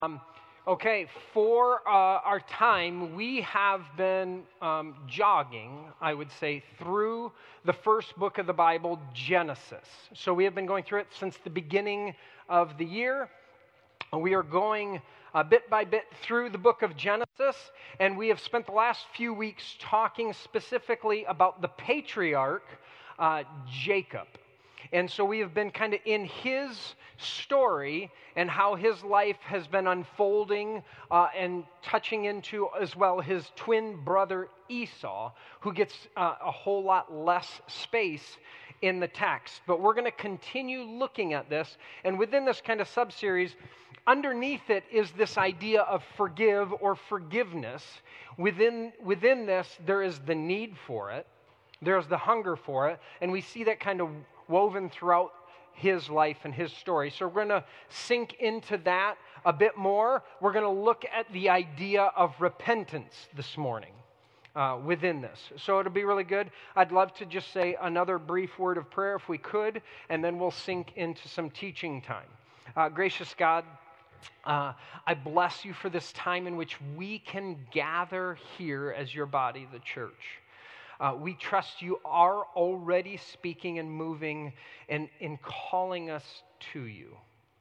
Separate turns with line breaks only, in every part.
Um, okay, for our time, we have been jogging, I would say, through the first book of the Bible, Genesis. So we have been going through it since the beginning of the year. We are going bit by bit through the book of Genesis, and we have spent the last few weeks talking specifically about the patriarch, Jacob. And so we have been kind of in his story and how his life has been unfolding and touching into as well his twin brother Esau, who gets a whole lot less space in the text. But we're going to continue looking at this. And within this kind of sub-series, underneath it is this idea of forgive or forgiveness. Within this, there is the need for it. There's the hunger for it. And we see that kind of woven throughout his life and his story. So we're going to sink into that a bit more. We're going to look at the idea of repentance this morning within this. So it'll be really good. I'd love to just say another brief word of prayer if we could, and then we'll sink into some teaching time. Gracious God, I bless you for this time in which we can gather here as your body, the church. We trust you are already speaking and moving and in calling us to you.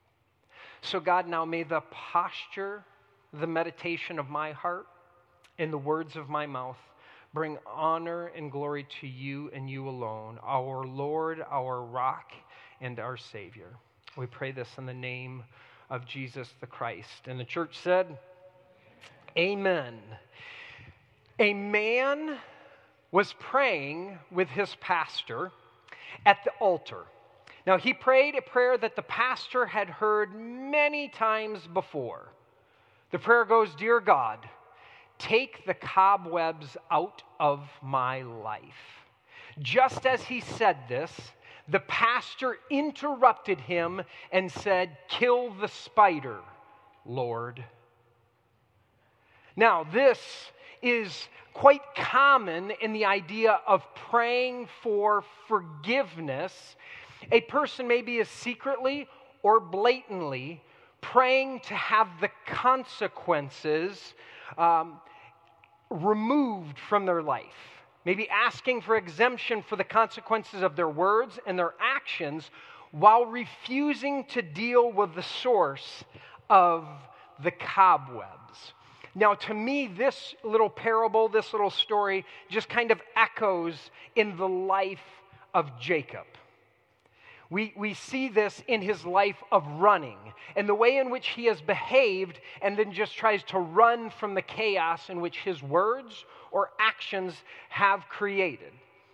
So God, now may the posture, the meditation of my heart, and the words of my mouth bring honor and glory to you and you alone, our Lord, our rock, and our Savior. We pray this in the name of Jesus the Christ. And the church said, Amen. A man was praying with his pastor at the altar. Now, he prayed a prayer that the pastor had heard many times before. The prayer goes, Dear God, take the cobwebs out of my life. Just as he said this, the pastor interrupted him and said, Kill the spider, Lord. Now, this is quite common in the idea of praying for forgiveness. A person maybe is secretly or blatantly praying to have the consequences removed from their life. Maybe asking for exemption for the consequences of their words and their actions while refusing to deal with the source of the cobwebs. Now, to me, this little parable, this little story, just kind of echoes in the life of Jacob. We see this in his life of running and the way in which he has behaved and then just tries to run from the chaos in which his words or actions have created.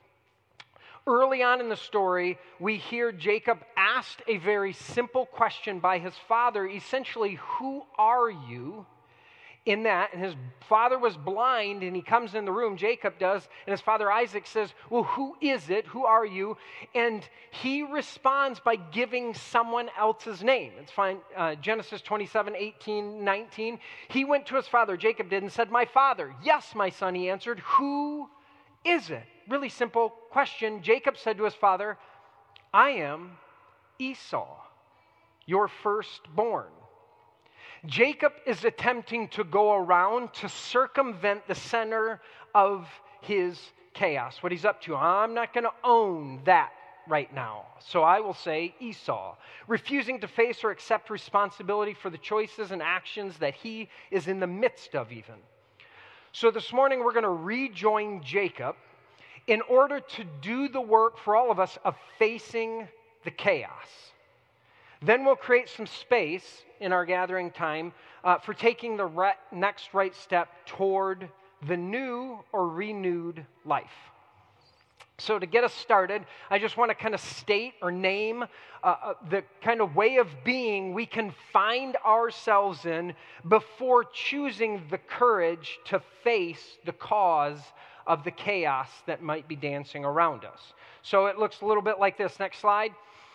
Early on in the story, we hear Jacob asked a very simple question by his father, essentially, who are you? In that, and his father was blind, and he comes in the room, Jacob does, and his father Isaac says, well, who is it? Who are you? And he responds by giving someone else's name. It's fine. Genesis 27, 18, 19. He went to his father, Jacob did, and said, my father. Yes, my son, he answered. Who is it? Really simple question. Jacob said to his father, I am Esau, your firstborn. Jacob is attempting to go around to circumvent the center of his chaos, what he's up to. I'm not going to own that right now, so I will say Esau, refusing to face or accept responsibility for the choices and actions that he is in the midst of even. So this morning we're going to rejoin Jacob in order to do the work for all of us of facing the chaos. Then we'll create some space in our gathering time for taking the next right step toward the new or renewed life. So to get us started, I just want to kind of state or name the kind of way of being we can find ourselves in before choosing the courage to face the cause of the chaos that might be dancing around us. So it looks a little bit like this. Next slide.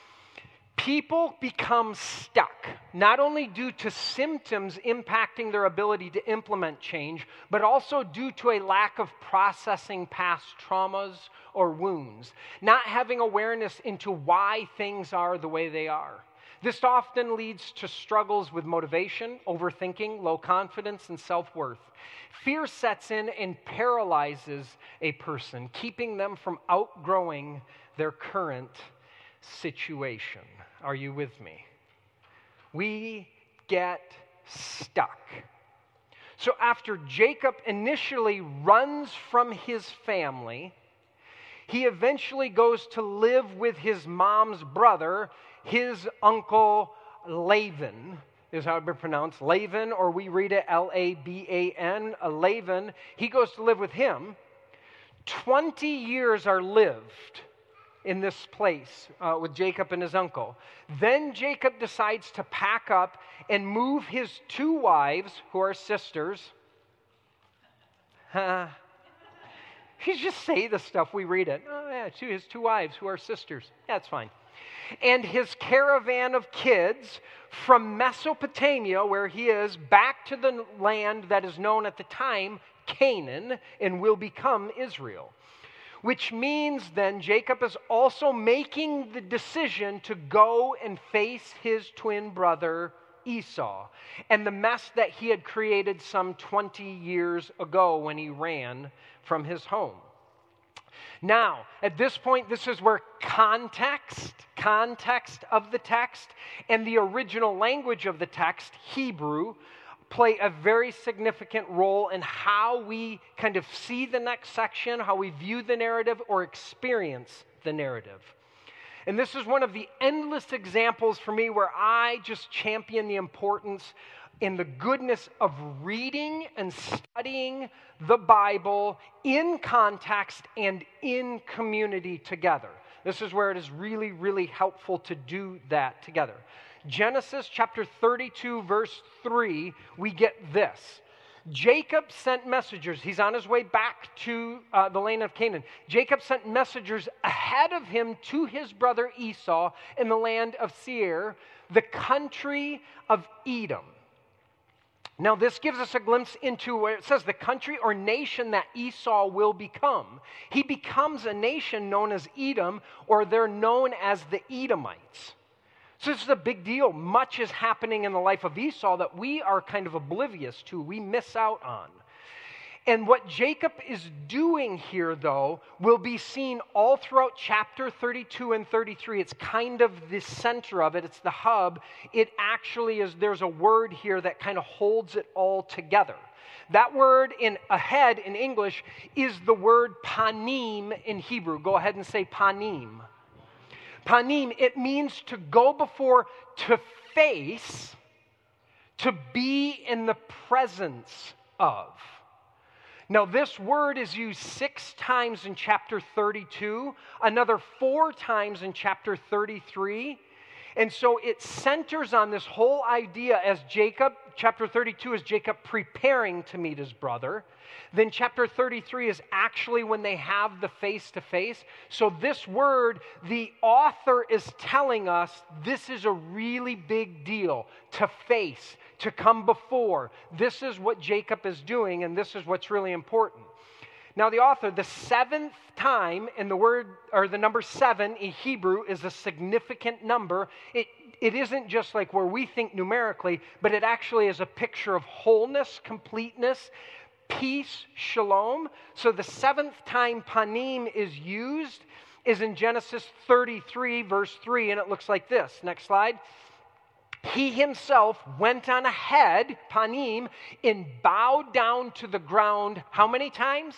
People become stuck, not only due to symptoms impacting their ability to implement change, but also due to a lack of processing past traumas or wounds, not having awareness into why things are the way they are. This often leads to struggles with motivation, overthinking, low confidence, and self-worth. Fear sets in and paralyzes a person, keeping them from outgrowing their current situation. Are you with me? We get stuck. So after Jacob initially runs from his family, he eventually goes to live with his mom's brother, his uncle Laban, is how it's pronounced, Laban, or we read it Laban, Laban. He goes to live with him. 20 years are lived in this place with Jacob and his uncle. Then Jacob decides to pack up and move his 2 wives, who are sisters. He's just say the stuff, we read it. Oh yeah, his 2 wives, who are sisters. Yeah, that's fine. And his caravan of kids from Mesopotamia, where he is, back to the land that is known at the time, Canaan, and will become Israel. Which means then Jacob is also making the decision to go and face his twin brother Esau and the mess that he had created some 20 years ago when he ran from his home. Now, at this point, this is where context of the text and the original language of the text, Hebrew, play a very significant role in how we kind of see the next section, how we view the narrative or experience the narrative. And this is one of the endless examples for me where I just champion the importance in the goodness of reading and studying the Bible in context and in community together. This is where it is really, really helpful to do that together. Genesis chapter 32, verse 3, we get this. Jacob sent messengers. He's on his way back to the land of Canaan. Jacob sent messengers ahead of him to his brother Esau in the land of Seir, the country of Edom. Now, this gives us a glimpse into where it says the country or nation that Esau will become. He becomes a nation known as Edom, or they're known as the Edomites. So this is a big deal. Much is happening in the life of Esau that we are kind of oblivious to, we miss out on. And what Jacob is doing here, though, will be seen all throughout chapter 32 and 33. It's kind of the center of it. It's the hub. It actually is, there's a word here that kind of holds it all together. That word in ahead in English is the word panim in Hebrew. Go ahead and say panim. Panim, it means to go before, to face, to be in the presence of. Now, this word is used 6 times in chapter 32, another 4 times in chapter 33. And so it centers on this whole idea as Jacob, chapter 32 is Jacob preparing to meet his brother. Then chapter 33 is actually when they have the face-to-face. So this word, the author is telling us this is a really big deal, to face, to come before. This is what Jacob is doing, and this is what's really important. Now the author, the 7th time in the word, or the number 7 in Hebrew is a significant number. It isn't just like where we think numerically, but it actually is a picture of wholeness, completeness, peace, shalom. So the 7th time panim is used is in Genesis 33, verse 3, and it looks like this. Next slide. He himself went on ahead, panim, and bowed down to the ground how many times?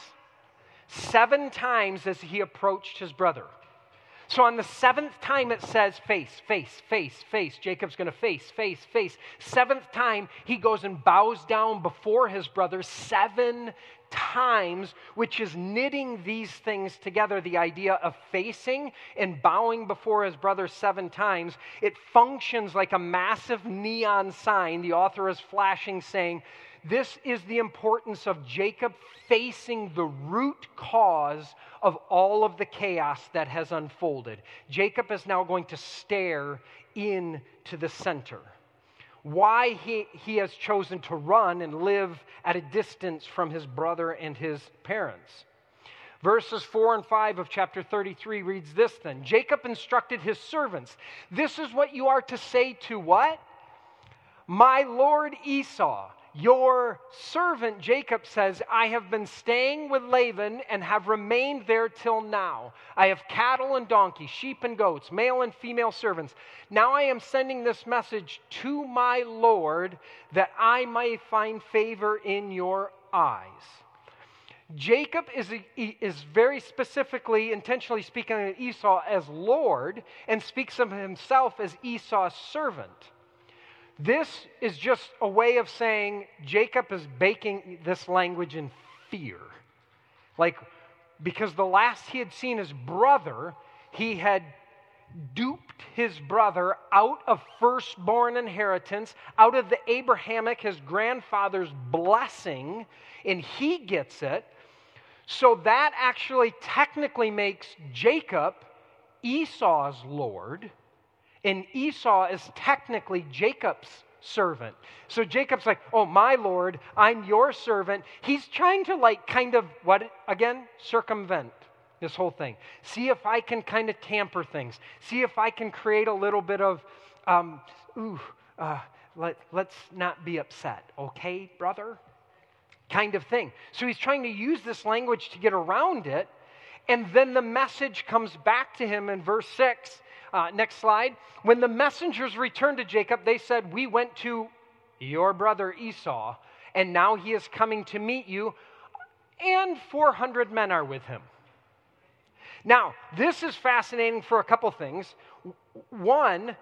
7 times as he approached his brother. So on the 7th time it says face, face, face, face. Jacob's going to face, face, face. 7th time he goes and bows down before his brother 7 times, which is knitting these things together, the idea of facing and bowing before his brother 7 times. It functions like a massive neon sign. The author is flashing saying, this is the importance of Jacob facing the root cause of all of the chaos that has unfolded. Jacob is now going to stare into the center. Why he has chosen to run and live at a distance from his brother and his parents. Verses 4 and 5 of chapter 33 reads this then. Jacob instructed his servants, "This is what you are to say to" what? "My lord Esau. Your servant Jacob says, I have been staying with Laban and have remained there till now. I have cattle and donkeys, sheep and goats, male and female servants. Now I am sending this message to my Lord that I may find favor in your eyes." Jacob is very specifically, intentionally speaking of Esau as Lord and speaks of himself as Esau's servant. This is just a way of saying Jacob is baking this language in fear. Because the last he had seen his brother, he had duped his brother out of firstborn inheritance, out of the Abrahamic, his grandfather's blessing, and he gets it. So that actually technically makes Jacob Esau's Lord. And Esau is technically Jacob's servant. So Jacob's like, "Oh, my Lord, I'm your servant." He's trying to circumvent this whole thing. See if I can kind of tamper things. See if I can create a little bit of, let's not be upset, okay, brother? Kind of thing. So he's trying to use this language to get around it. And then the message comes back to him in verse 6. Next slide. When the messengers returned to Jacob, they said, "We went to your brother Esau, and now he is coming to meet you, and 400 men are with him." Now, this is fascinating for a couple things. One,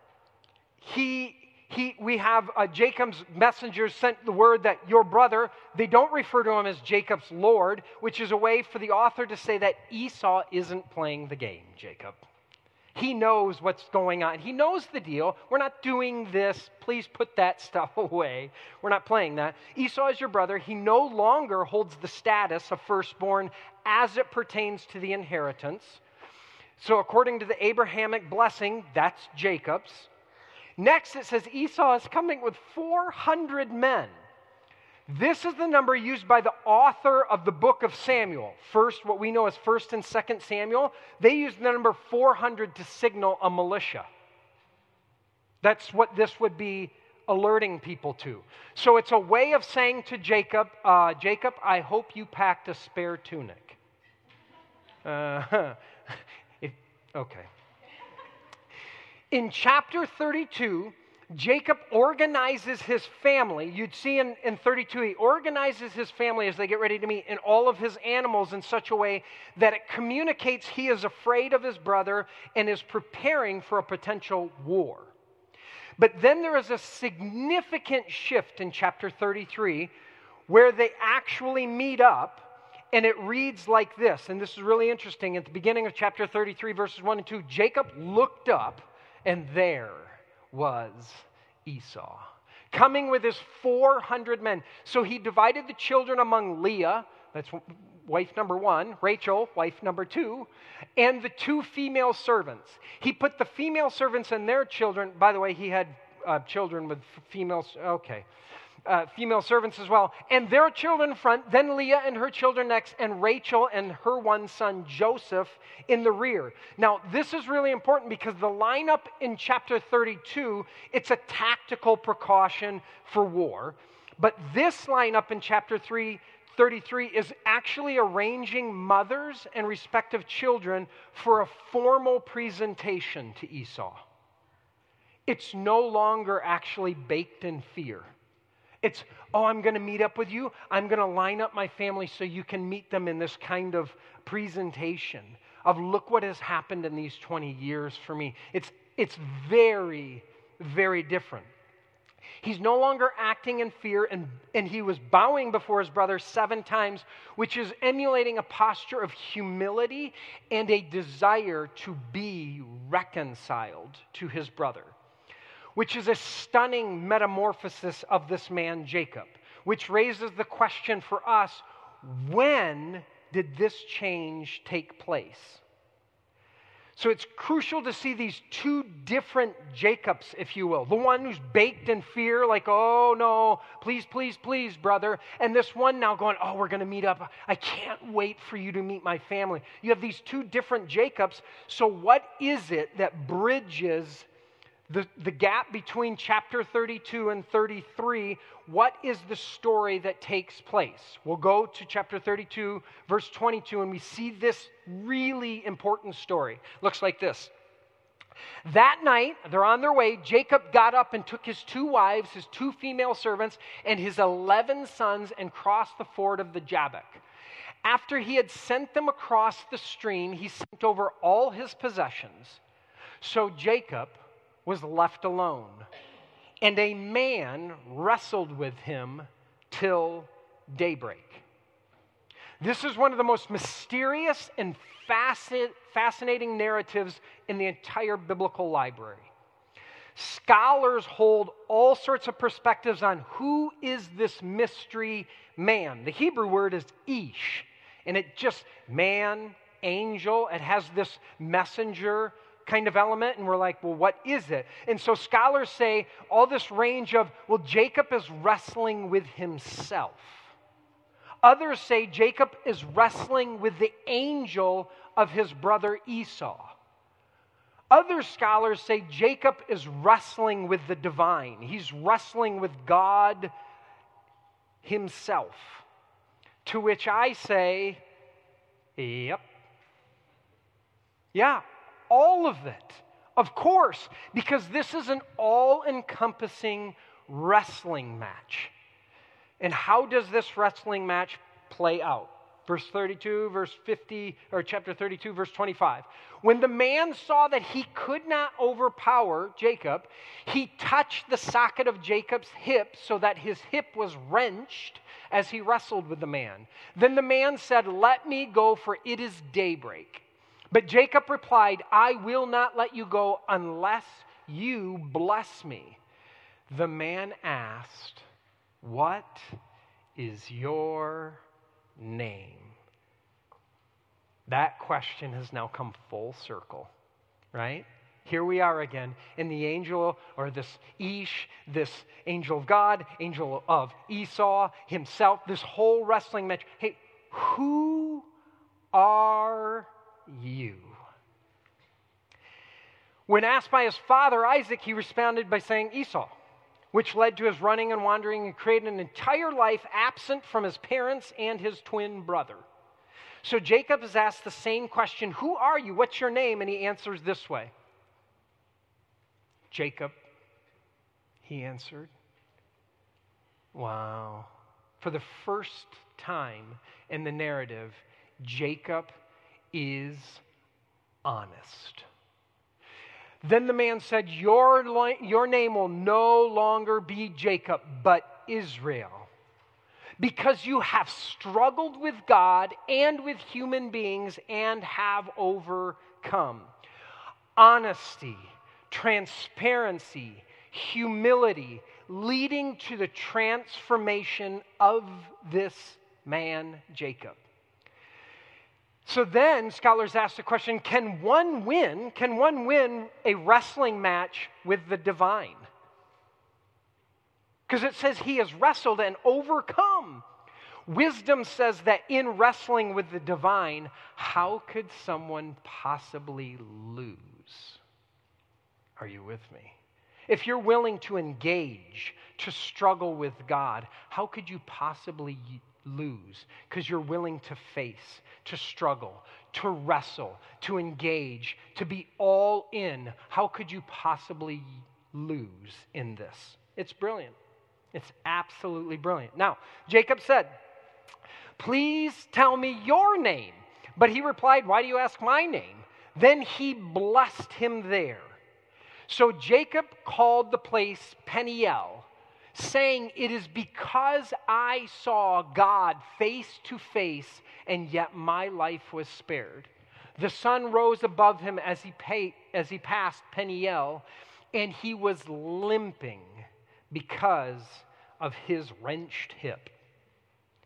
we have Jacob's messengers sent the word that your brother, they don't refer to him as Jacob's Lord, which is a way for the author to say that Esau isn't playing the game, Jacob. He knows what's going on. He knows the deal. We're not doing this. Please put that stuff away. We're not playing that. Esau is your brother. He no longer holds the status of firstborn as it pertains to the inheritance. So according to the Abrahamic blessing, that's Jacob's. Next, it says Esau is coming with 400 men. This is the number used by the author of the book of Samuel. First, what we know as 1st and 2nd Samuel, they use the number 400 to signal a militia. That's what this would be alerting people to. So it's a way of saying to Jacob, Jacob, I hope you packed a spare tunic. Okay. In chapter 32, Jacob organizes his family. You'd see in 32, he organizes his family as they get ready to meet, and all of his animals in such a way that it communicates he is afraid of his brother and is preparing for a potential war. But then there is a significant shift in chapter 33 where they actually meet up, and it reads like this, and this is really interesting. At the beginning of chapter 33, verses 1 and 2, Jacob looked up, and there was Esau, coming with his 400 men. So he divided the children among Leah, that's wife number 1, Rachel, wife number 2, and the 2 female servants. He put the female servants and their children, by the way, he had children with female servants as well, and their children in front, then Leah and her children next, and Rachel and her one son Joseph in the rear. Now, this is really important because the lineup in chapter 32, it's a tactical precaution for war, but this lineup in chapter 33 is actually arranging mothers and respective children for a formal presentation to Esau. It's no longer actually baked in fear. It's, I'm going to meet up with you. I'm going to line up my family so you can meet them in this kind of presentation of look what has happened in these 20 years for me. It's very, very different. He's no longer acting in fear, and he was bowing before his brother 7 times, which is emulating a posture of humility and a desire to be reconciled to his brother, which is a stunning metamorphosis of this man, Jacob, which raises the question for us, when did this change take place? So it's crucial to see these two different Jacobs, if you will. The one who's baked in fear, like, oh no, please, please, please, brother. And this one now going, oh, we're going to meet up. I can't wait for you to meet my family. You have these two different Jacobs. So what is it that bridges the gap between chapter 32 and 33? What is the story that takes place? We'll go to chapter 32, verse 22, and we see this really important story. Looks like this. That night, they're on their way. Jacob got up and took his 2 wives, his 2 female servants, and his 11 sons and crossed the ford of the Jabbok. After he had sent them across the stream, he sent over all his possessions. So Jacob was left alone, and a man wrestled with him till daybreak. This is one of the most mysterious and fascinating narratives in the entire biblical library. Scholars hold all sorts of perspectives on who is this mystery man. The Hebrew word is ish, and it just man, angel. It has this messenger kind of element, and we're like, well, what is it? And so scholars say all this range of, well, Jacob is wrestling with himself. Others say Jacob is wrestling with the angel of his brother Esau. Other scholars say Jacob is wrestling with the divine. He's wrestling with God himself. To which I say, yep. Yeah. All of it, of course, because this is an all-encompassing wrestling match. And how does this wrestling match play out? Verse 32, verse 50, or chapter 32, verse 25. When the man saw that he could not overpower Jacob, he touched the socket of Jacob's hip so that his hip was wrenched as he wrestled with the man. Then the man said, "Let me go, for it is daybreak." But Jacob replied, "I will not let you go unless you bless me." The man asked, "What is your name?" That question has now come full circle, right? Here we are again, and the angel, or this Ish, this angel of God, angel of Esau himself, this whole wrestling match. Hey, who are you? When asked by his father Isaac, he responded by saying Esau, which led to his running and wandering and created an entire life absent from his parents and his twin brother. So Jacob is asked the same question, "Who are you? What's your name?" And he answers this way, "Jacob," he answered. Wow. For the first time in the narrative, Jacob is honest. Then the man said, your name will no longer be Jacob, but Israel, because you have struggled with God and with human beings and have overcome." Honesty, transparency, humility, leading to the transformation of this man, Jacob. So then scholars ask the question, can one win a wrestling match with the divine? Because it says he has wrestled and overcome. Wisdom says that in wrestling with the divine, how could someone possibly lose? Are you with me? If you're willing to engage, to struggle with God, how could you possibly lose? Because you're willing to face, to struggle, to wrestle, to engage, to be all in. How could you possibly lose in this? It's brilliant. It's absolutely brilliant. Now, Jacob said, "Please tell me your name." But he replied, "Why do you ask my name?" Then he blessed him there. So Jacob called the place Peniel, saying, "It is because I saw God face to face, and yet my life was spared." The sun rose above him as he passed Peniel, and he was limping because of his wrenched hip.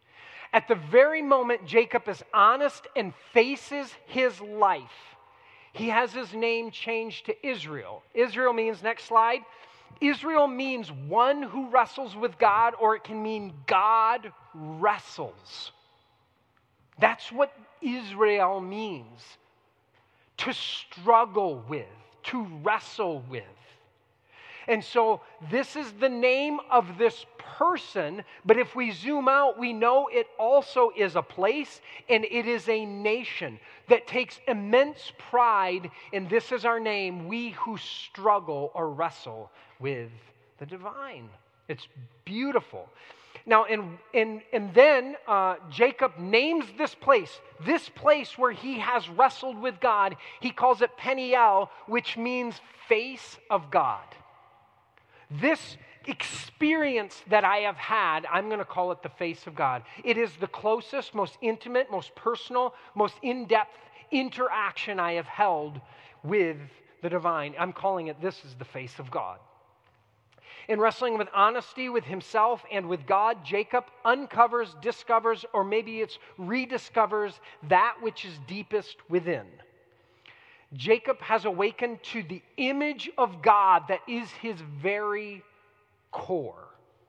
At the very moment Jacob is honest and faces his life, he has his name changed to Israel. Israel means, next slide, Israel means one who wrestles with God, or it can mean God wrestles. That's what Israel means. To struggle with, to wrestle with. And so this is the name of this person, but if we zoom out, we know it also is a place and it is a nation that takes immense pride in this is our name, we who struggle or wrestle with the divine. It's beautiful. Now, and then Jacob names this place where he has wrestled with God, he calls it Peniel, which means face of God. This experience that I have had, I'm going to call it the face of God. It is the closest, most intimate, most personal, most in-depth interaction I have held with the divine. I'm calling it, this is the face of God. In wrestling with honesty with himself and with God, Jacob uncovers, discovers, or maybe it's rediscovers that which is deepest within. Jacob has awakened to the image of God that is his very core.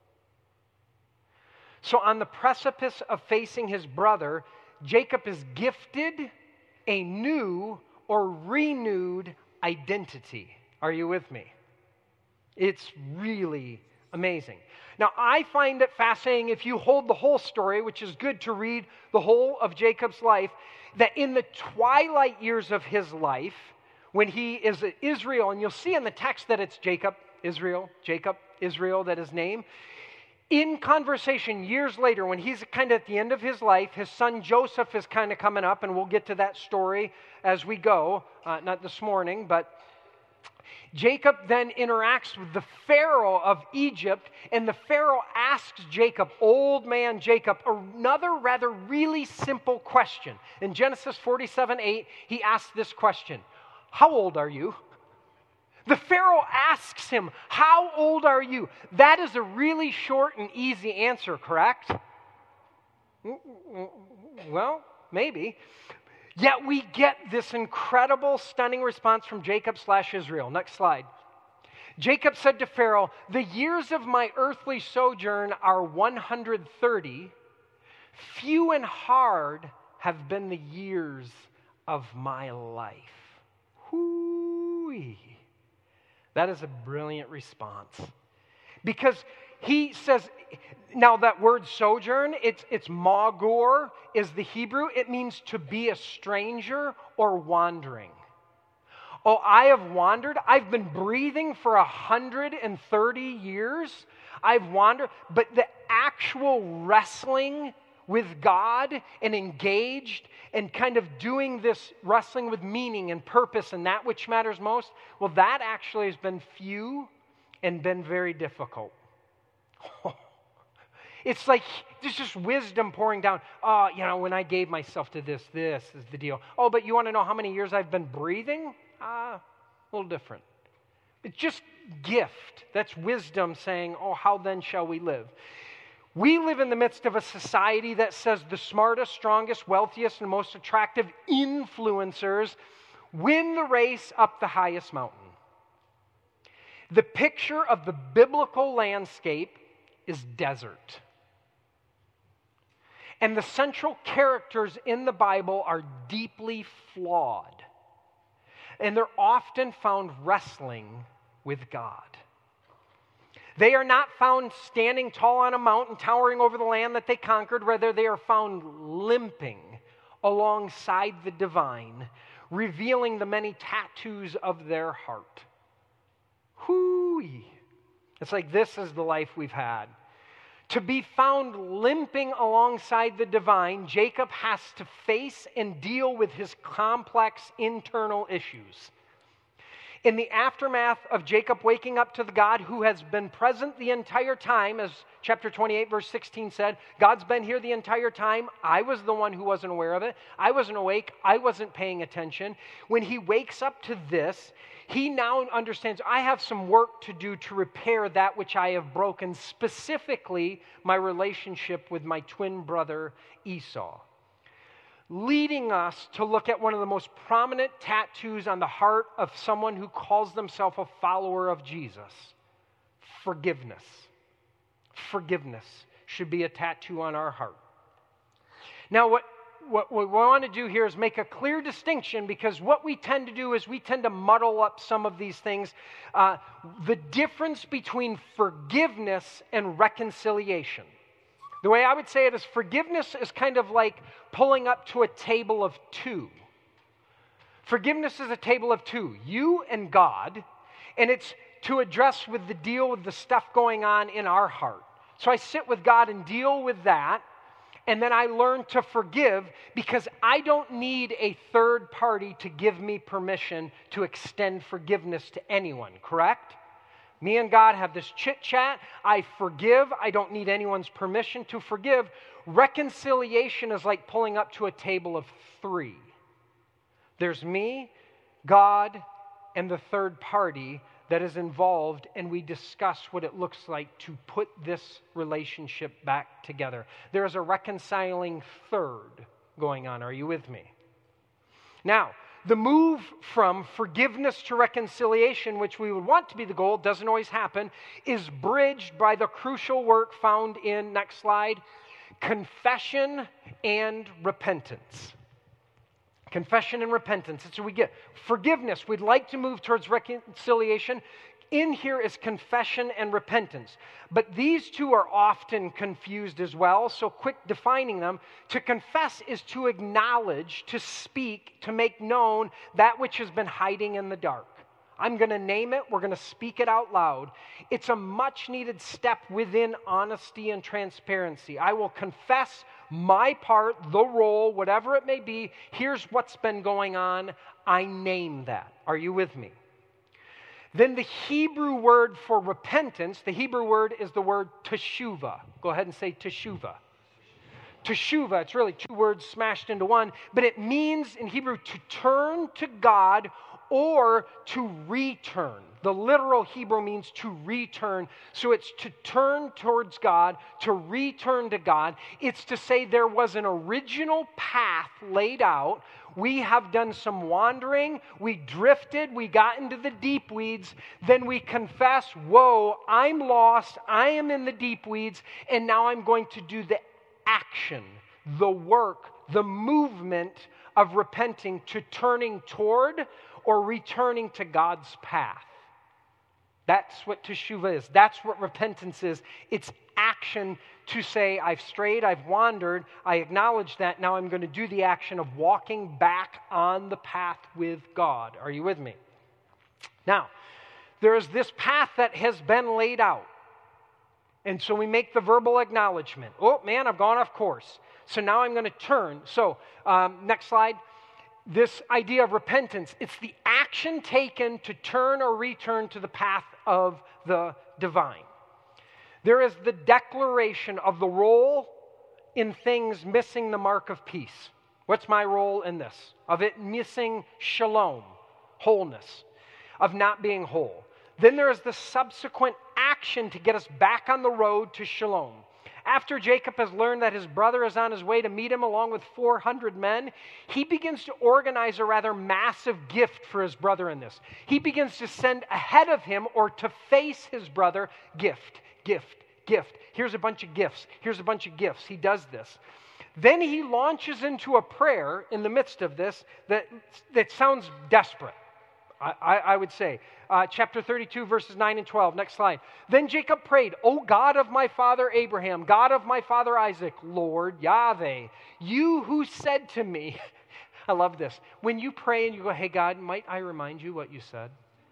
So on the precipice of facing his brother, Jacob is gifted a new or renewed identity. Are you with me? It's really amazing. Now, I find it fascinating if you hold the whole story, which is good to read the whole of Jacob's life, that in the twilight years of his life, when he is Israel, and you'll see in the text that it's Jacob, Israel, that his name. In conversation years later, when he's kind of at the end of his life, his son Joseph is kind of coming up, and we'll get to that story as we go, not this morning, but Jacob then interacts with the Pharaoh of Egypt, and the Pharaoh asks Jacob, old man Jacob, another rather really simple question. In Genesis 47:8, he asks this question, how old are you? The Pharaoh asks him, how old are you? That is a really short and easy answer, correct? Well, maybe. Yet we get this incredible, stunning response from Jacob/Israel. Next slide. Jacob said to Pharaoh, the years of my earthly sojourn are 130. Few and hard have been the years of my life. Hoo-wee. That is a brilliant response. Because he says, now that word sojourn, it's magor is the Hebrew. It means to be a stranger or wandering. Oh, I have wandered. I've been breathing for 130 years. I've wandered. But the actual wrestling with God and engaged and kind of doing this wrestling with meaning and purpose and that which matters most, well, that actually has been few and been very difficult. It's like there's just wisdom pouring down. Oh, when I gave myself to this is the deal. Oh, but you want to know how many years I've been breathing? A little different. It's just gift. That's wisdom saying, oh, how then shall we live? We live in the midst of a society that says the smartest, strongest, wealthiest, and most attractive influencers win the race up the highest mountain. The picture of the biblical landscape is desert. And the central characters in the Bible are deeply flawed. And they're often found wrestling with God. They are not found standing tall on a mountain, towering over the land that they conquered. Rather, they are found limping alongside the divine, revealing the many tattoos of their heart. Hoo-wee. It's like this is the life we've had. To be found limping alongside the divine, Jacob has to face and deal with his complex internal issues. In the aftermath of Jacob waking up to the God who has been present the entire time, as chapter 28, verse 16 said, God's been here the entire time. I was the one who wasn't aware of it. I wasn't awake. I wasn't paying attention. When he wakes up to this, he now understands, I have some work to do to repair that which I have broken, specifically my relationship with my twin brother Esau. leading us to look at one of the most prominent tattoos on the heart of someone who calls themselves a follower of Jesus. Forgiveness. Forgiveness should be a tattoo on our heart. Now, what we want to do here is make a clear distinction, because what we tend to do is we tend to muddle up some of these things. The difference between forgiveness and reconciliation. The way I would say it is, forgiveness is kind of like pulling up to a table of two. Forgiveness is a table of two, you and God, and it's to address with the stuff going on in our heart. So I sit with God and deal with that, and then I learn to forgive, because I don't need a third party to give me permission to extend forgiveness to anyone, correct? Me and God have this chit-chat. I forgive. I don't need anyone's permission to forgive. Reconciliation is like pulling up to a table of three. There's me, God, and the third party that is involved, and we discuss what it looks like to put this relationship back together. There is a reconciling third going on. Are you with me? Now, the move from forgiveness to reconciliation, which we would want to be the goal, doesn't always happen, is bridged by the crucial work found in, next slide, confession and repentance. Confession and repentance. That's what we get. Forgiveness. We'd like to move towards reconciliation. In here is confession and repentance. But these two are often confused as well, so quick defining them. To confess is to acknowledge, to speak, to make known that which has been hiding in the dark. I'm going to name it. We're going to speak it out loud. It's a much needed step within honesty and transparency. I will confess my part, the role, whatever it may be. Here's what's been going on. I name that. Are you with me? Then the Hebrew word for repentance, the Hebrew word is the word teshuvah. Go ahead and say teshuvah. Teshuvah, it's really two words smashed into one, but it means in Hebrew to turn to God or to return. The literal Hebrew means to return. So it's to turn towards God, to return to God. It's to say there was an original path laid out. We have done some wandering. We drifted. We got into the deep weeds. Then we confess, whoa, I'm lost. I am in the deep weeds. And now I'm going to do the action, the work, the movement of repenting, to turning toward or returning to God's path. That's what teshuvah is. That's what repentance is. It's action to say, I've strayed, I've wandered, I acknowledge that, now I'm going to do the action of walking back on the path with God. Are you with me? Now, there is this path that has been laid out. And so we make the verbal acknowledgement. Oh, man, I've gone off course. So now I'm going to turn. So, next slide. This idea of repentance, it's the action taken to turn or return to the path of the divine. There is the declaration of the role in things missing the mark of peace. What's my role in this? Of it missing shalom, wholeness, of not being whole. Then there is the subsequent action to get us back on the road to shalom. After Jacob has learned that his brother is on his way to meet him along with 400 men, he begins to organize a rather massive gift for his brother in this. He begins to send ahead of him, or to face his brother, gift, gift, gift. Here's a bunch of gifts. Here's a bunch of gifts. He does this. Then he launches into a prayer in the midst of this that sounds desperate. I would say. Chapter 32, verses 9 and 12. Next slide. Then Jacob prayed, O God of my father Abraham, God of my father Isaac, Lord Yahweh, you who said to me, I love this. When you pray and you go, hey God, might I remind you what you said?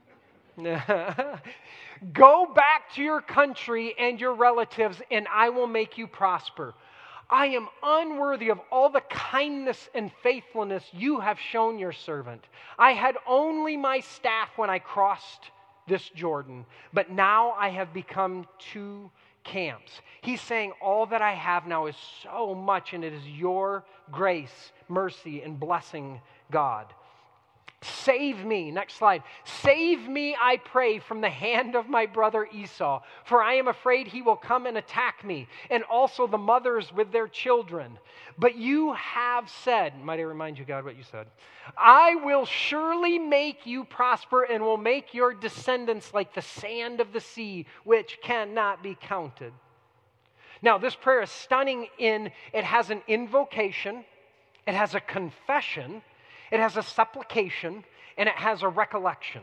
Go back to your country and your relatives, and I will make you prosper. I am unworthy of all the kindness and faithfulness you have shown your servant. I had only my staff when I crossed this Jordan, but now I have become two camps. He's saying all that I have now is so much, and it is your grace, mercy, and blessing, God. Save me. Next slide. Save me, I pray, from the hand of my brother Esau, for I am afraid he will come and attack me, and also the mothers with their children. But you have said, might I remind you, God, what you said? I will surely make you prosper and will make your descendants like the sand of the sea, which cannot be counted. Now, this prayer is stunning in it has an invocation, it has a confession, it has a supplication, and it has a recollection.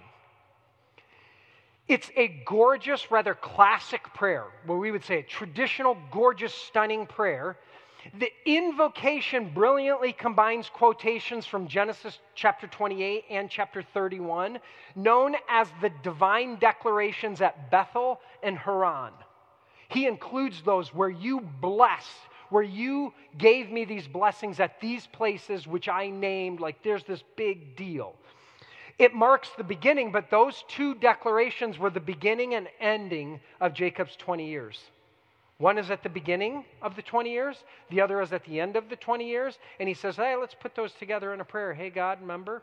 It's a gorgeous, rather classic prayer, where we would say a traditional, gorgeous, stunning prayer. The invocation brilliantly combines quotations from Genesis chapter 28 and chapter 31, known as the divine declarations at Bethel and Haran. He includes those where you bless, where you gave me these blessings at these places which I named, like there's this big deal. It marks the beginning, but those two declarations were the beginning and ending of Jacob's 20 years. One is at the beginning of the 20 years, the other is at the end of the 20 years, and he says, hey, let's put those together in a prayer. Hey, God, remember?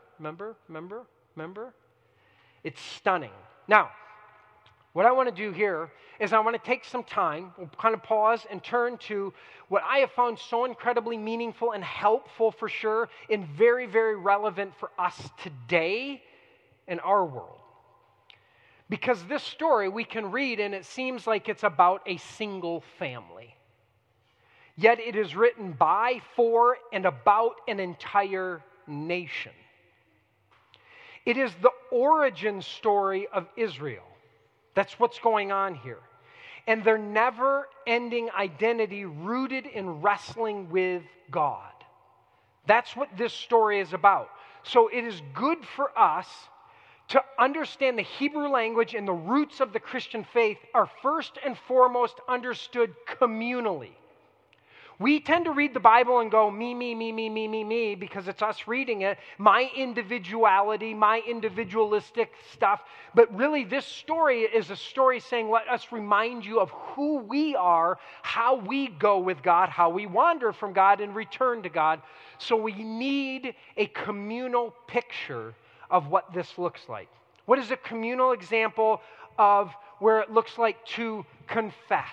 It's stunning. Now, what I want to do here is I want to take some time, we'll kind of pause and turn to what I have found so incredibly meaningful and helpful for sure, and very, very relevant for us today in our world. Because this story we can read and it seems like it's about a single family. Yet it is written by, for, and about an entire nation. It is the origin story of Israel. That's what's going on here. And their never-ending identity rooted in wrestling with God. That's what this story is about. So it is good for us to understand the Hebrew language and the roots of the Christian faith are first and foremost understood communally. We tend to read the Bible and go, me, because it's us reading it, my individuality, my individualistic stuff. But really, this story is a story saying, let us remind you of who we are, how we go with God, how we wander from God and return to God. So we need a communal picture of what this looks like. What is a communal example of where it looks like to confess?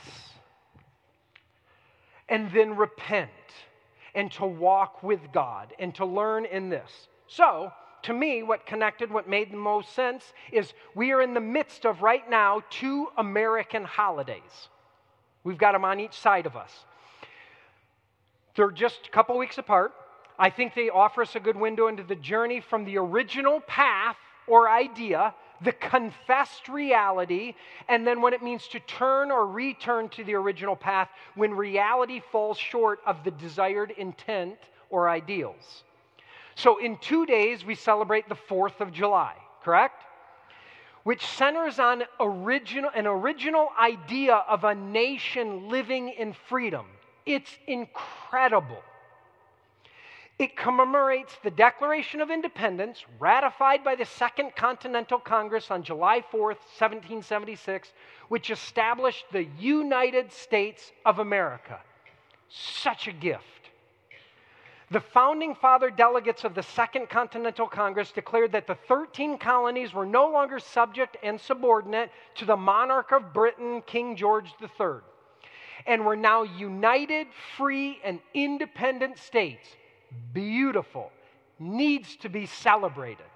And then repent, and to walk with God, and to learn in this. So, to me, what made the most sense is we are in the midst of, right now, 2 American holidays. We've got them on each side of us. They're just a couple weeks apart. I think they offer us a good window into the journey from the original path or idea, the confessed reality, and then what it means to turn or return to the original path when reality falls short of the desired intent or ideals. So in 2 days, we celebrate the 4th of July, correct? Which centers on an original idea of a nation living in freedom. It's incredible. It commemorates the Declaration of Independence, ratified by the Second Continental Congress on July 4th, 1776, which established the United States of America. Such a gift. The founding father delegates of the Second Continental Congress declared that the 13 colonies were no longer subject and subordinate to the monarch of Britain, King George III, and were now united, free, and independent states. Beautiful, needs to be celebrated.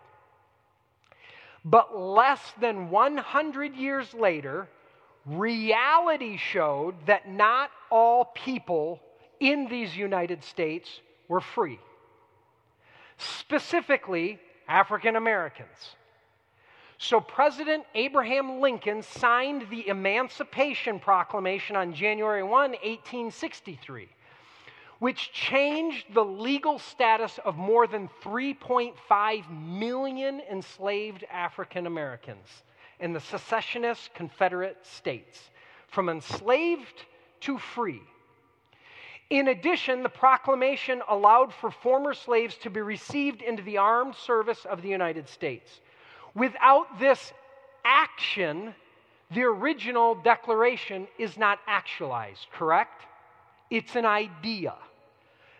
But less than 100 years later, reality showed that not all people in these United States were free. Specifically, African Americans. So President Abraham Lincoln signed the Emancipation Proclamation on January 1, 1863. Which changed the legal status of more than 3.5 million enslaved African Americans in the secessionist Confederate States, from enslaved to free. In addition, the proclamation allowed for former slaves to be received into the armed service of the United States. Without this action, the original declaration is not actualized, correct? It's an idea.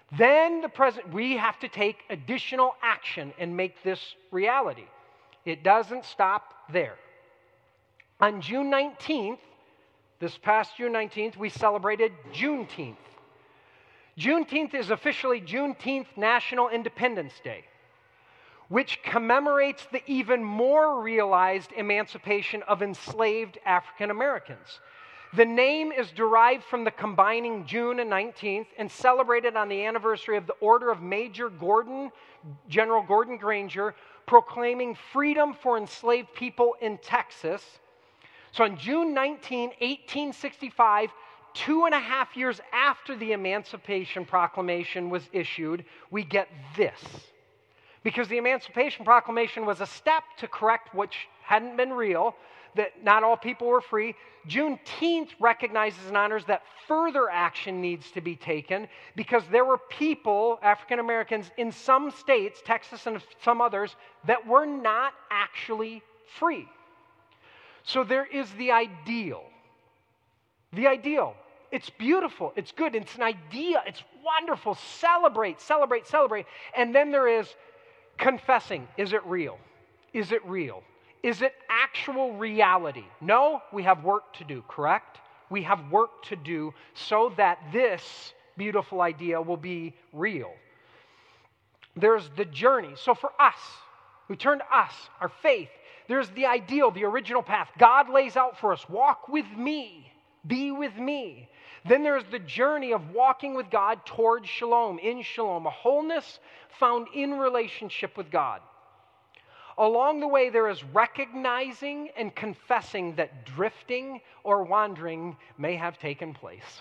Then we have to take additional action and make this reality. It doesn't stop there. On June 19th, this past June 19th, we celebrated Juneteenth. Juneteenth is officially Juneteenth National Independence Day, which commemorates the even more realized emancipation of enslaved African Americans. The name is derived from the combining June and 19th and celebrated on the anniversary of the order of General Gordon Granger, proclaiming freedom for enslaved people in Texas. So on June 19, 1865, 2.5 years after the Emancipation Proclamation was issued, we get this. Because the Emancipation Proclamation was a step to correct what hadn't been real, that not all people were free. Juneteenth recognizes and honors that further action needs to be taken because there were people, African Americans, in some states, Texas and some others, that were not actually free. So there is the ideal. The ideal. It's beautiful. It's good. It's an idea. It's wonderful. Celebrate, celebrate, celebrate. And then there is confessing. Is it real? Is it real? Is it actual reality? No, we have work to do, correct? We have work to do so that this beautiful idea will be real. There's the journey. So for us, we turn to us, our faith. There's the ideal, the original path. God lays out for us, walk with me, be with me. Then there's the journey of walking with God towards shalom, in shalom, a wholeness found in relationship with God. Along the way, there is recognizing and confessing that drifting or wandering may have taken place,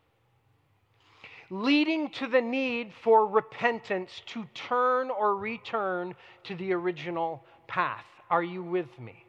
leading to the need for repentance to turn or return to the original path. Are you with me?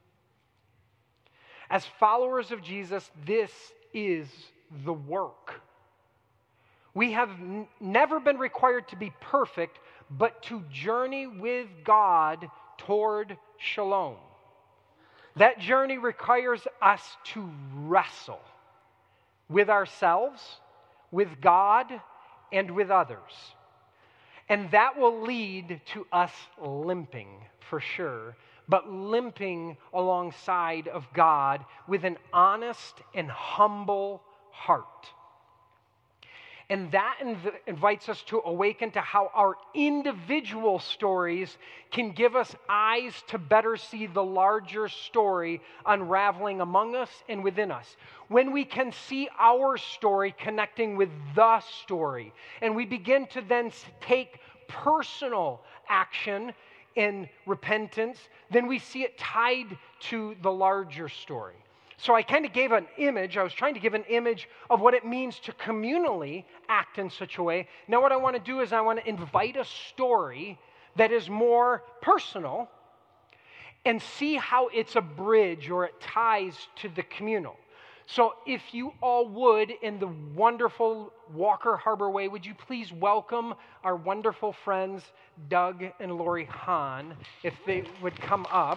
As followers of Jesus, this is the work. We have never been required to be perfect, but to journey with God toward shalom. That journey requires us to wrestle with ourselves, with God, and with others. And that will lead to us limping, for sure, but limping alongside of God with an honest and humble heart. And that invites us to awaken to how our individual stories can give us eyes to better see the larger story unraveling among us and within us. When we can see our story connecting with the story, and we begin to then take personal action in repentance, then we see it tied to the larger story. So I kind of gave an image. I was trying to give an image of what it means to communally act in such a way. Now what I want to do is I want to invite a story that is more personal and see how it's a bridge or it ties to the communal. So if you all would, in the wonderful Walker Harbor way, would you please welcome our wonderful friends, Doug and Lori Hahn, if they would come up.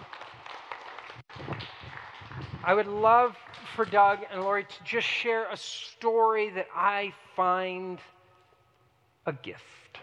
I would love for Doug and Lori to just share a story that I find a gift.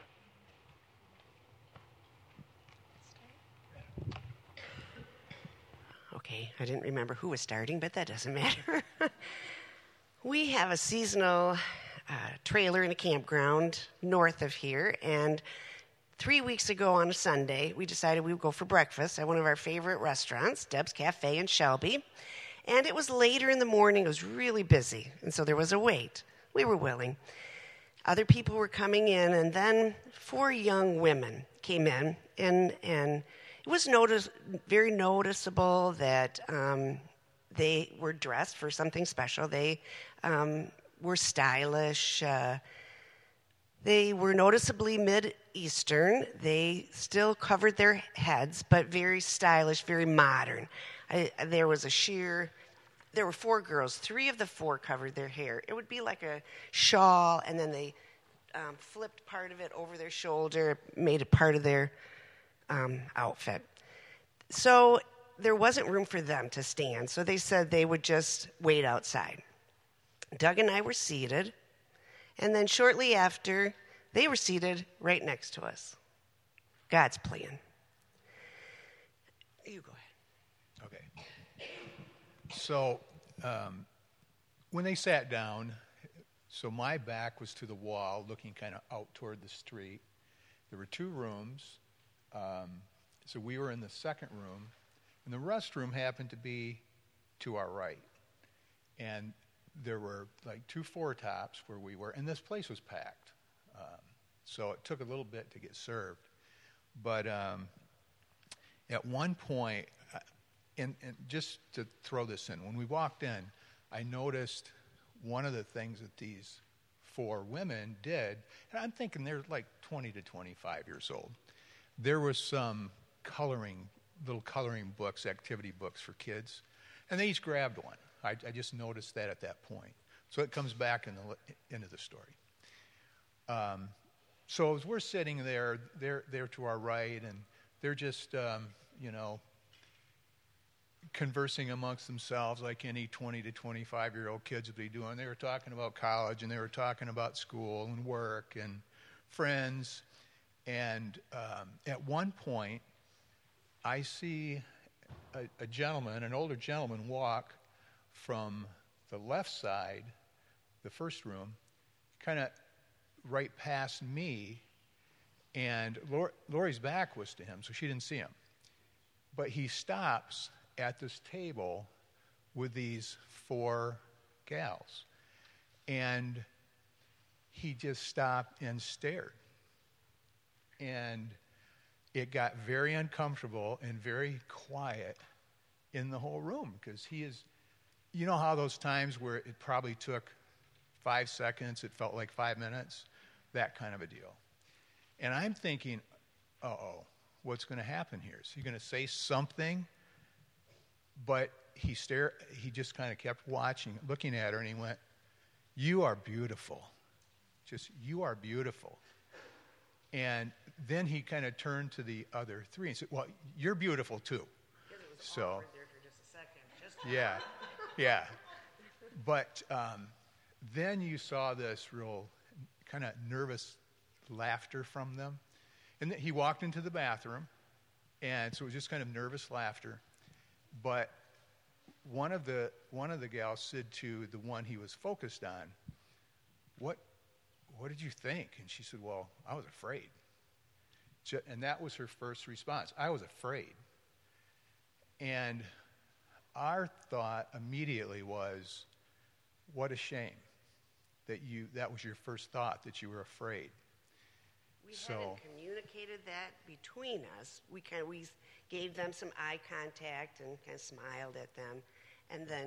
Okay, I didn't remember who was starting, but that doesn't matter. We have a seasonal trailer in a campground north of here, and 3 weeks ago on a Sunday, we decided we would go for breakfast at one of our favorite restaurants, Deb's Cafe in Shelby. And it was later in the morning. It was really busy, and so there was a wait. We were willing. Other people were coming in, and then 4 young women came in, and it was very noticeable that they were dressed for something special. They were stylish. They were noticeably Mid-Eastern. They still covered their heads, but very stylish, very modern. There were 4 girls. 3 of the 4 covered their hair. It would be like a shawl, and then they flipped part of it over their shoulder, made it part of their outfit. So there wasn't room for them to stand, so they said they would just wait outside. Doug and I were seated, and then shortly after, They were seated right next to us. God's plan. You go ahead.
Okay. So when they sat down, so my back was to the wall, looking kind of out toward the street. There were 2 rooms. So we were in the second room, and the restroom happened to be to our right. And there were like 2 4-tops where we were, and this place was packed. So it took a little bit to get served. But at one point, and just to throw this in, when we walked in, I noticed one of the things that these 4 women did, and I'm thinking they're like 20 to 25 years old. There was some little coloring books, activity books for kids, and they each grabbed one. I just noticed that at that point. So it comes back in the end of the story. So as we're sitting there, they're to our right, and they're just, conversing amongst themselves like any 20 to 25-year-old kids would be doing. They were talking about college, and they were talking about school and work and friends. And at one point, I see a gentleman, an older gentleman, walk from the left side, the first room, kind of right past me, and Lori's back was to him, so she didn't see him. But he stops at this table with these 4 gals, and he just stopped and stared. And it got very uncomfortable and very quiet in the whole room, because he is, you know how those times where it probably took 5 seconds, it felt like 5 minutes, that kind of a deal. And I'm thinking, uh-oh, what's going to happen here? Is he going to say something? But he just kind of kept watching, looking at her, and he went, "You are beautiful. Just, you are beautiful." And then he kind of turned to the other 3 and said, "Well, you're beautiful too."
Because it was
So,
awkward there for just a second.
yeah. But then you saw this real kind of nervous laughter from them. And he walked into the bathroom, and so it was just kind of nervous laughter. But one of the gals said to the one he was focused on, what did you think? And she said, "Well, I was afraid." And that was her first response. I was afraid. And our thought immediately was, what a shame that was your first thought, that you were afraid.
We hadn't communicated that between us. We gave them some eye contact and kind of smiled at them. And then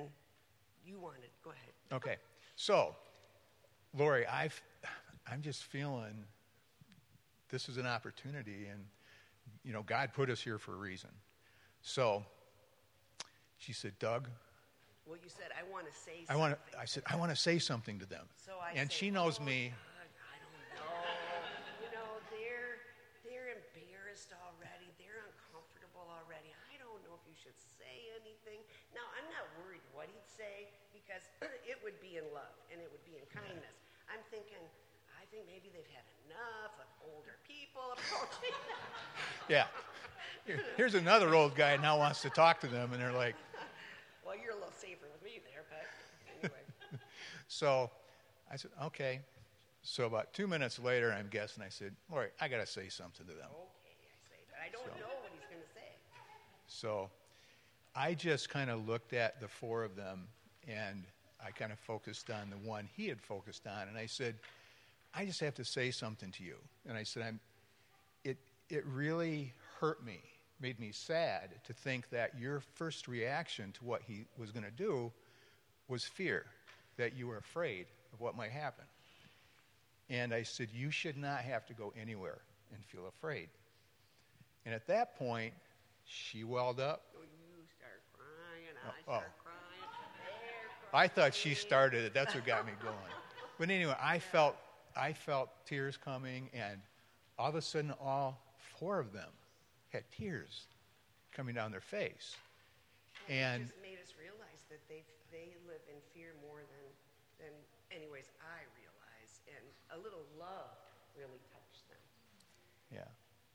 go ahead.
Okay. So, Lori, I'm just feeling this is an opportunity, and, God put us here for a reason. So she said, "Doug."
Well, you said, "I want to say something."
I said, "I want to say something to them."
So I
and
say,
she knows
"Oh,
me.
Doug, I don't know. They're embarrassed already. They're uncomfortable already. I don't know if you should say anything." Now, I'm not worried what he'd say, because it would be in love and it would be in kindness. I'm thinking, I think maybe they've had enough of older people approaching them.
Yeah. Here's another old guy now wants to talk to them, and they're like.
Well, you're a little safer with me there, but anyway.
So I said, okay. So about 2 minutes later, I'm guessing, I said, "Lori, I got to say something to them."
Okay, I say, but I don't know what he's going to say.
So I just kind of looked at the 4 of them, and I kind of focused on the one he had focused on, and I said, "I just have to say something to you." And I said, it really hurt me, made me sad to think that your first reaction to what he was going to do was fear, that you were afraid of what might happen. And I said, "You should not have to go anywhere and feel afraid." And at that point, she welled up.
So you start crying, I start crying.
I thought she started it. That's what got me going. But anyway, I felt tears coming, and all of a sudden, all 4 of them had tears coming down their face. And
it just made us realize that they live in fear more than anyways I realize, and a little love really touch them.
Yeah.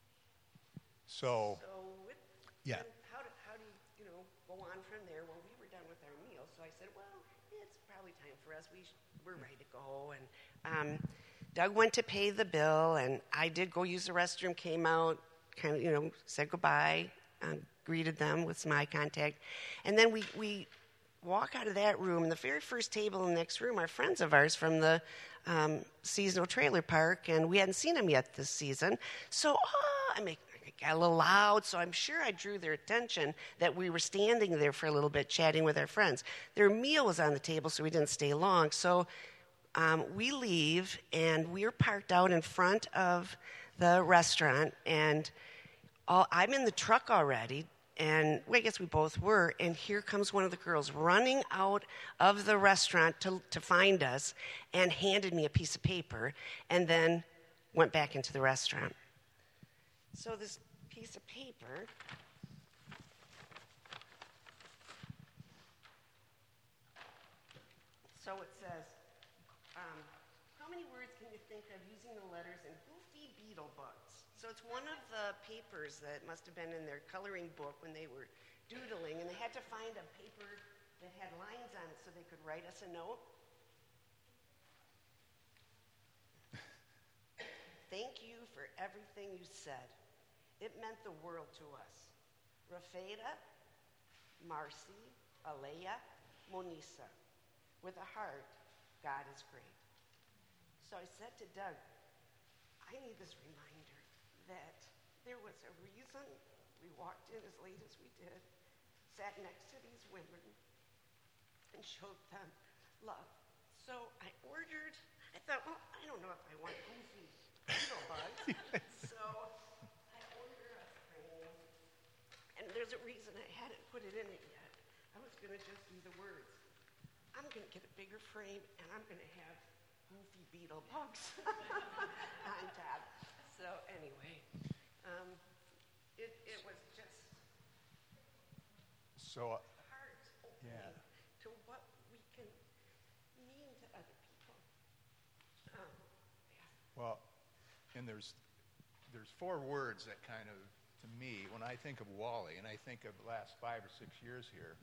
So
with,
yeah.
how do you go on from there? Well, we were done with our meal, so I said, well, it's probably time for us. We're ready to go. And Doug went to pay the bill, and I did go use the restroom, came out, kind of, said goodbye, greeted them with some eye contact. And then we walk out of that room, and the very first table in the next room are friends of ours from the seasonal trailer park, and we hadn't seen them yet this season. So I got a little loud, so I'm sure I drew their attention that we were standing there for a little bit chatting with our friends. Their meal was on the table, so we didn't stay long. So we leave, and we're parked out in front of the restaurant, and I'm in the truck already, and I guess we both were, and here comes one of the girls running out of the restaurant to find us and handed me a piece of paper and then went back into the restaurant. So this piece of paper so it says, how many words can you think of using the letters in Goofy Beetle Bugs? So it's one of the papers that must have been in their coloring book when they were doodling, and they had to find a paper that had lines on it so they could write us a note. Thank you for everything you said. It meant the world to us. Rafeda, Marcy, Alea, Monisa. With a heart, God is great. So I said to Doug, I need this reminder that there was a reason we walked in as late as we did, sat next to these women, and showed them love. So I thought, well, I don't know if I want Goofy Beetle Bugs. So I ordered a frame, and there's a reason I hadn't put it in it yet. I was going to just do the words. I'm going to get a bigger frame, and I'm going to have Goofy Beetle Bugs on top. So anyway, it was just
so
heart-opening to what we can mean to other people.
Well, and there's 4 words that kind of, to me, when I think of Wally, and I think of the last 5 or 6 years here,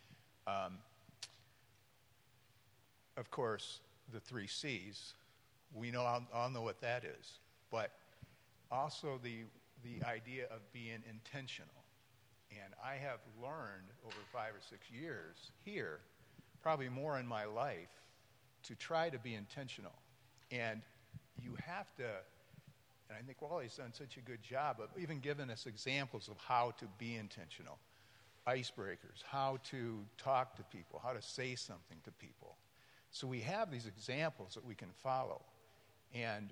of course, the 3 C's. We know, all know what that is, but also the idea of being intentional. And I have learned over 5 or 6 years here, probably more in my life, to try to be intentional. And you have to, and I think Wally's done such a good job of even giving us examples of how to be intentional. Icebreakers, how to talk to people, how to say something to people. So we have these examples that we can follow. And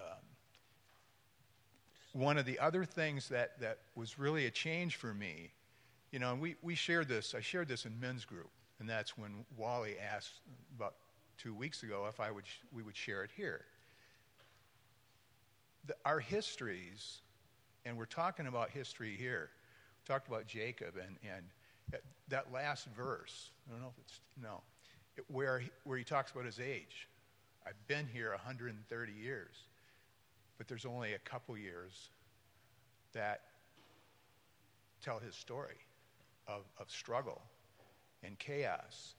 one of the other things that was really a change for me, and we shared this, I shared this in men's group, and that's when Wally asked about 2 weeks ago if we would share it here. Our histories, and we're talking about history here, we talked about Jacob, and that last verse, I don't know if it's, no, where he talks about his age. I've been here 130 years, but there's only a couple years that tell his story of struggle and chaos.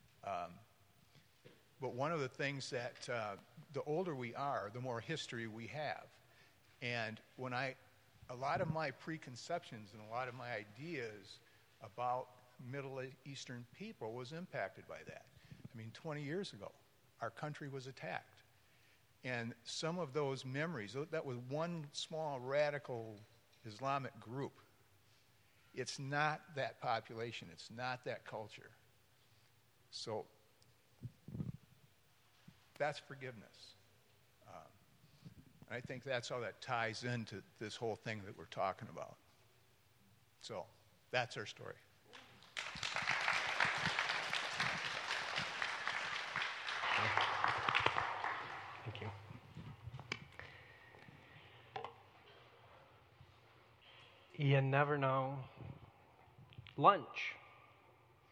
But one of the things that the older we are, the more history we have. And a lot of my preconceptions and a lot of my ideas about Middle Eastern people was impacted by that. 20 years ago, our country was attacked. And some of those memories, that was one small radical Islamic group. It's not that population. It's not that culture. So that's forgiveness. And I think that's how that ties into this whole thing that we're talking about. So that's our story.
Thank you. You never know. Lunch,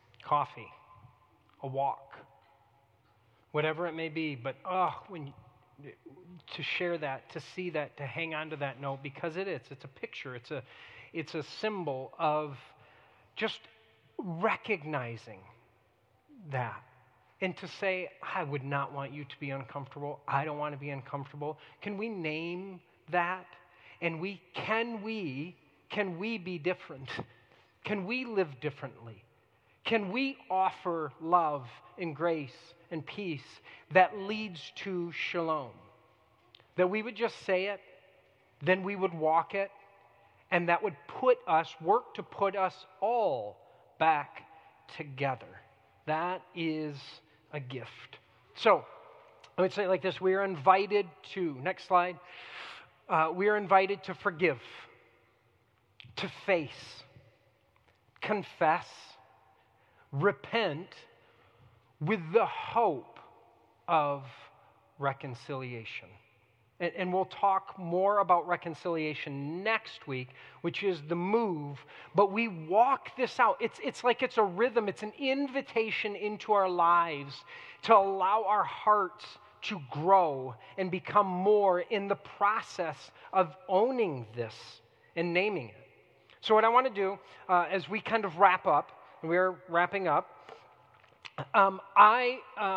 coffee, a walk, whatever it may be. But when to share that, to see that, to hang on to that note, because it's a picture, it's a symbol of just recognizing that. And to say, I would not want you to be uncomfortable. I don't want to be uncomfortable. Can we name that? And can we be different? Can we live differently? Can we offer love and grace and peace that leads to shalom? That we would just say it, then we would walk it, and that would work to put us all back together. That is a gift. So, I would say it like this. We are invited to, next slide, we are invited to forgive, to face, confess, repent with the hope of reconciliation. And we'll talk more about reconciliation next week, which is the move. But we walk this out. It's like it's a rhythm. It's an invitation into our lives to allow our hearts to grow and become more in the process of owning this and naming it. So what I want to do as we kind of wrap up, and we're wrapping up, I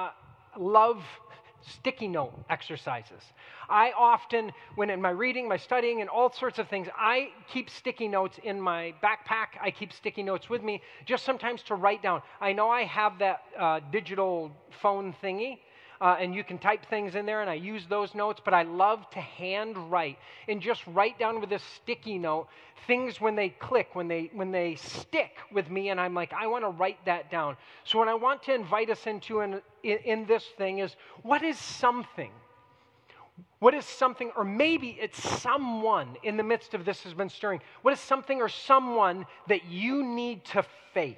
love sticky note exercises. I often, when in my reading, my studying, and all sorts of things, I keep sticky notes in my backpack. I keep sticky notes with me, just sometimes to write down. I know I have that digital phone thingy, and you can type things in there, and I use those notes, but I love to hand write and just write down with a sticky note things when they click, when they stick with me, and I'm like, I want to write that down. So what I want to invite us into in this thing is, what is something? What is something, or maybe it's someone in the midst of this has been stirring. What is something or someone that you need to face?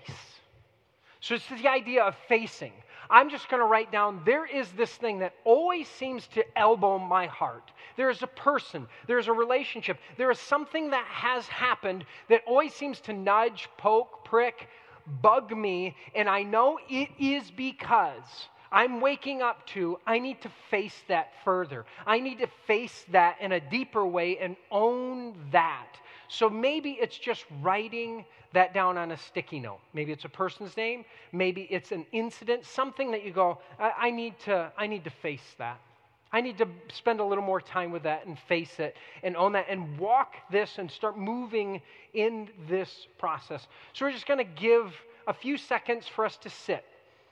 So it's the idea of facing. I'm just going to write down, there is this thing that always seems to elbow my heart. There is a person, there is a relationship, there is something that has happened that always seems to nudge, poke, prick, bug me, and I know it is because I'm waking up to, I need to face that further. I need to face that in a deeper way and own that. So maybe it's just writing that down on a sticky note. Maybe it's a person's name. Maybe it's an incident, something that you go, I need to face that. I need to spend a little more time with that and face it and own that and walk this and start moving in this process. So we're just going to give a few seconds for us to sit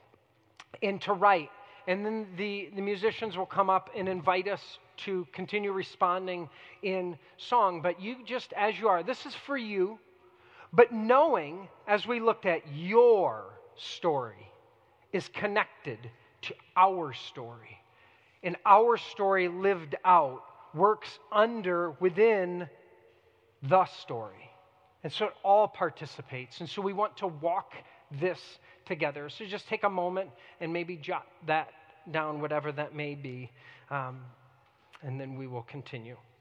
and to write. And then the musicians will come up and invite us to continue responding in song. But you just, as you are, this is for you. But knowing, as we looked at, your story is connected to our story. And our story lived out works within the story. And so it all participates. And so we want to walk this together. So just take a moment and maybe jot that down, whatever that may be. And then we will continue.